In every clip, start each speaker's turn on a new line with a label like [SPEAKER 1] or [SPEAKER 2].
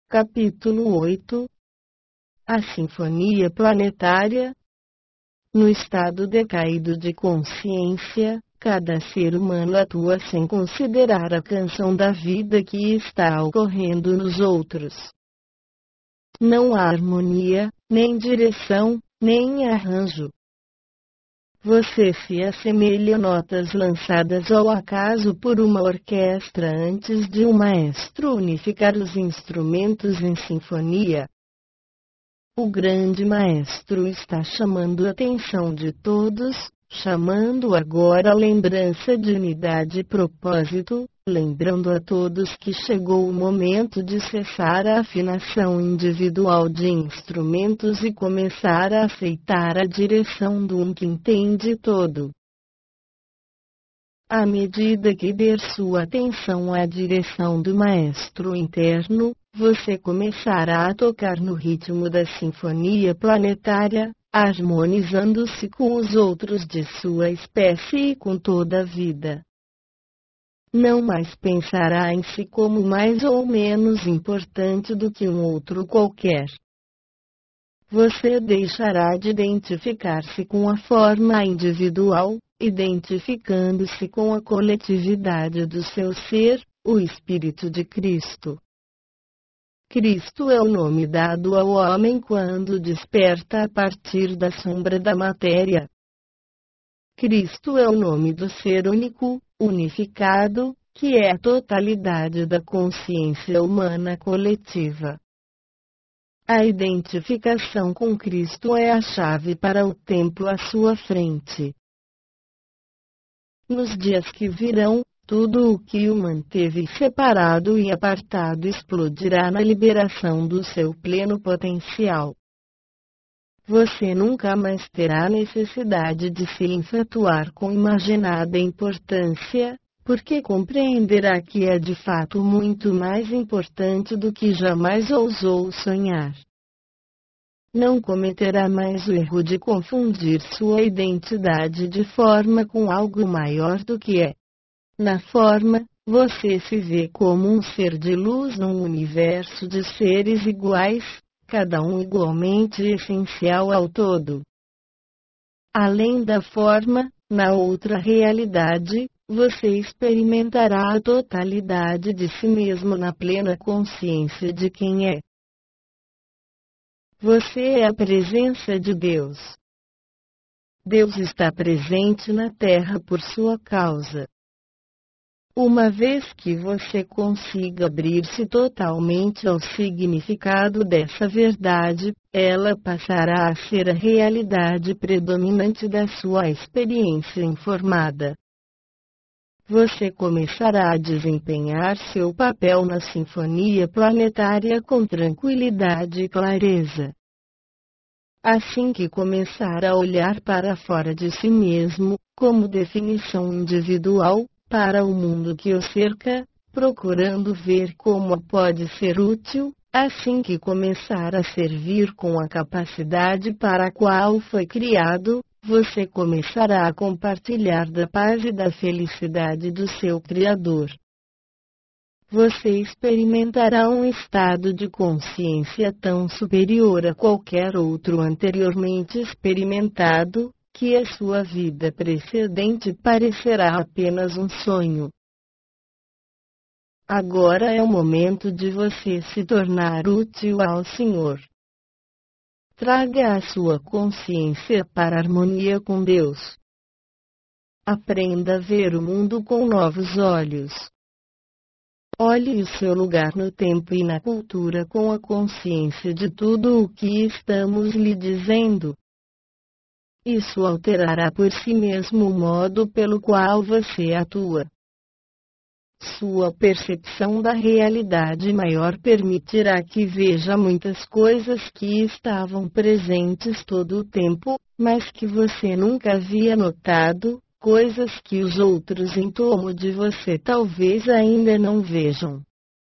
[SPEAKER 1] Capítulo 8. A Sinfonia Planetária. No estado decaído de consciência, cada ser humano atua sem considerar a canção da vida que está ocorrendo nos outros. Não há harmonia, nem direção, nem arranjo. Você se assemelha a notas lançadas ao acaso por uma orquestra antes de um maestro unificar os instrumentos em sinfonia. O grande maestro está chamando a atenção de todos, chamando agora a lembrança de unidade e propósito, lembrando a todos que chegou o momento de cessar a afinação individual de instrumentos e começar a aceitar a direção do um que entende todo. À medida que der sua atenção à direção do maestro interno, você começará a tocar no ritmo da sinfonia planetária, harmonizando-se com os outros de sua espécie e com toda a vida. Não mais pensará em si como mais ou menos importante do que um outro qualquer. Você deixará de identificar-se com a forma individual, identificando-se com a coletividade do seu ser, o Espírito de Cristo. Cristo é o nome dado ao homem quando desperta a partir da sombra da matéria. Cristo é o nome do ser único, unificado, que é a totalidade da consciência humana coletiva. A identificação com Cristo é a chave para o tempo à sua frente. Nos dias que virão, tudo o que o manteve separado e apartado explodirá na liberação do seu pleno potencial. Você nunca mais terá necessidade de se infatuar com imaginada importância, porque compreenderá que é de fato muito mais importante do que jamais ousou sonhar. Não cometerá mais o erro de confundir sua identidade de forma com algo maior do que é. Na forma, você se vê como um ser de luz num universo de seres iguais, cada um igualmente essencial ao todo. Além da forma, na outra realidade, você experimentará a totalidade de si mesmo na plena consciência de quem é. Você é a presença de Deus. Deus está presente na Terra por sua causa. Uma vez que você consiga abrir-se totalmente ao significado dessa verdade, ela passará a ser a realidade predominante da sua experiência informada. Você começará a desempenhar seu papel na sinfonia planetária com tranquilidade e clareza. Assim que começar a olhar para fora de si mesmo, como definição individual, para o mundo que o cerca, procurando ver como pode ser útil, assim que começar a servir com a capacidade para a qual foi criado, você começará a compartilhar da paz e da felicidade do seu Criador. Você experimentará um estado de consciência tão superior a qualquer outro anteriormente experimentado, que a sua vida precedente parecerá apenas um sonho. Agora é o momento de você se tornar útil ao Senhor. Traga a sua consciência para a harmonia com Deus. Aprenda a ver o mundo com novos olhos. Olhe o seu lugar no tempo e na cultura com a consciência de tudo o que estamos lhe dizendo. Isso alterará por si mesmo o modo pelo qual você atua. Sua percepção da realidade maior permitirá que veja muitas coisas que estavam presentes todo o tempo, mas que você nunca havia notado, coisas que os outros em torno de você talvez ainda não vejam.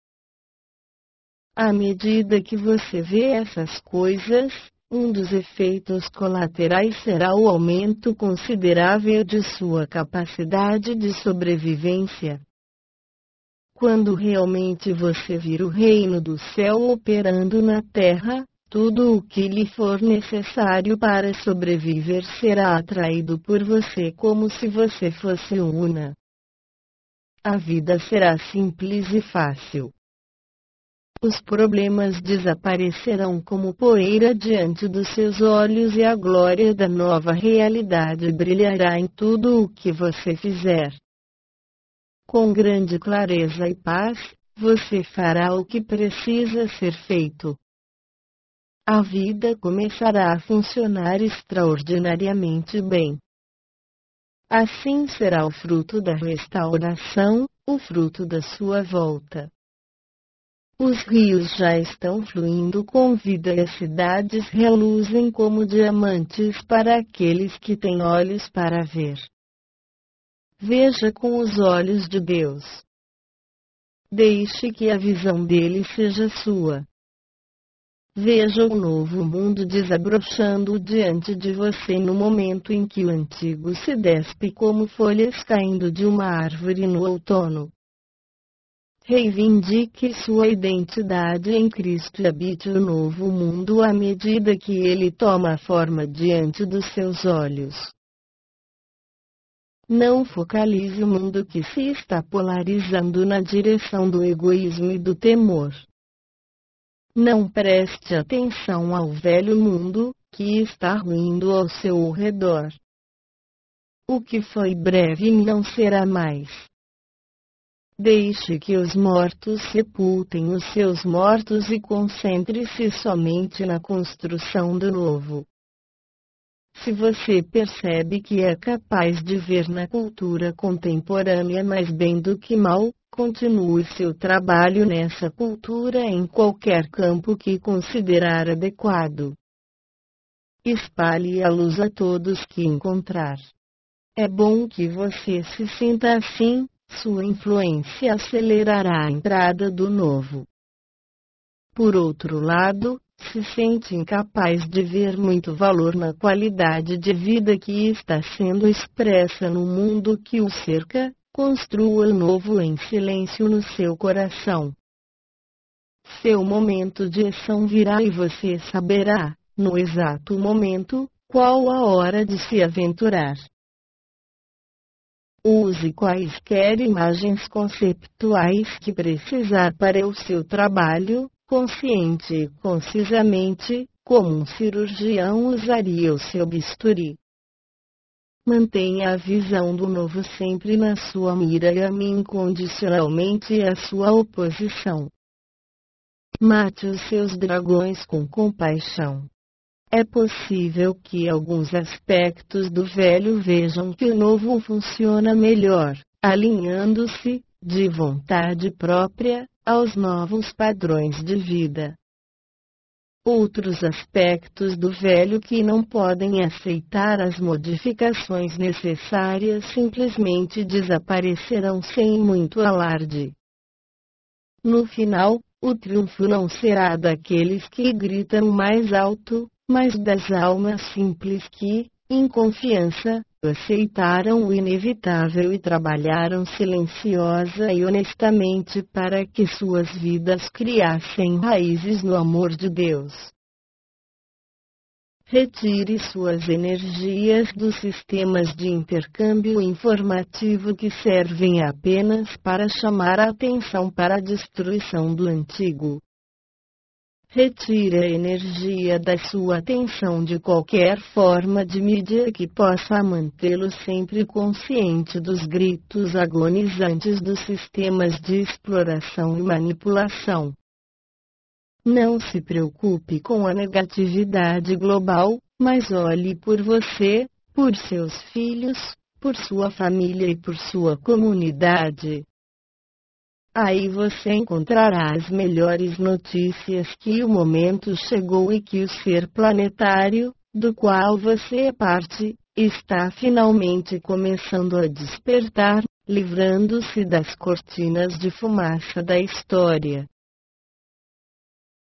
[SPEAKER 1] À medida que você vê essas coisas, um dos efeitos colaterais será o aumento considerável de sua capacidade de sobrevivência. Quando realmente você vir o reino do céu operando na terra, tudo o que lhe for necessário para sobreviver será atraído por você como se você fosse una. A vida será simples e fácil. Os problemas desaparecerão como poeira diante dos seus olhos e a glória da nova realidade brilhará em tudo o que você fizer. Com grande clareza e paz, você fará o que precisa ser feito. A vida começará a funcionar extraordinariamente bem. Assim será o fruto da restauração, o fruto da sua volta. Os rios já estão fluindo com vida e as cidades reluzem como diamantes para aqueles que têm olhos para ver. Veja com os olhos de Deus. Deixe que a visão dele seja sua. Veja o novo mundo desabrochando diante de você no momento em que o antigo se despe como folhas caindo de uma árvore no outono. Reivindique sua identidade em Cristo e habite o novo mundo à medida que ele toma forma diante dos seus olhos. Não focalize o mundo que se está polarizando na direção do egoísmo e do temor. Não preste atenção ao velho mundo, que está ruindo ao seu redor. O que foi breve não será mais. Deixe que os mortos sepultem os seus mortos e concentre-se somente na construção do novo. Se você percebe que é capaz de ver na cultura contemporânea mais bem do que mal, continue seu trabalho nessa cultura em qualquer campo que considerar adequado. Espalhe a luz a todos que encontrar. É bom que você se sinta assim, sua influência acelerará a entrada do novo. Por outro lado, se sente incapaz de ver muito valor na qualidade de vida que está sendo expressa no mundo que o cerca, construa o novo em silêncio no seu coração. Seu momento de ação virá e você saberá, no exato momento, qual a hora de se aventurar. Use quaisquer imagens conceptuais que precisar para o seu trabalho, consciente e concisamente, como um cirurgião usaria o seu bisturi. Mantenha a visão do novo sempre na sua mira e ame incondicionalmente a sua oposição. Mate os seus dragões com compaixão. É possível que alguns aspectos do velho vejam que o novo funciona melhor, alinhando-se, de vontade própria, aos novos padrões de vida. Outros aspectos do velho que não podem aceitar as modificações necessárias simplesmente desaparecerão sem muito alarde. No final, o triunfo não será daqueles que gritam mais alto, mas das almas simples que, em confiança, aceitaram o inevitável e trabalharam silenciosa e honestamente para que suas vidas criassem raízes no amor de Deus. Retire suas energias dos sistemas de intercâmbio informativo que servem apenas para chamar a atenção para a destruição do antigo. Retire a energia da sua atenção de qualquer forma de mídia que possa mantê-lo sempre consciente dos gritos agonizantes dos sistemas de exploração e manipulação. Não se preocupe com a negatividade global, mas olhe por você, por seus filhos, por sua família e por sua comunidade. Aí você encontrará as melhores notícias que o momento chegou e que o ser planetário, do qual você é parte, está finalmente começando a despertar, livrando-se das cortinas de fumaça da história.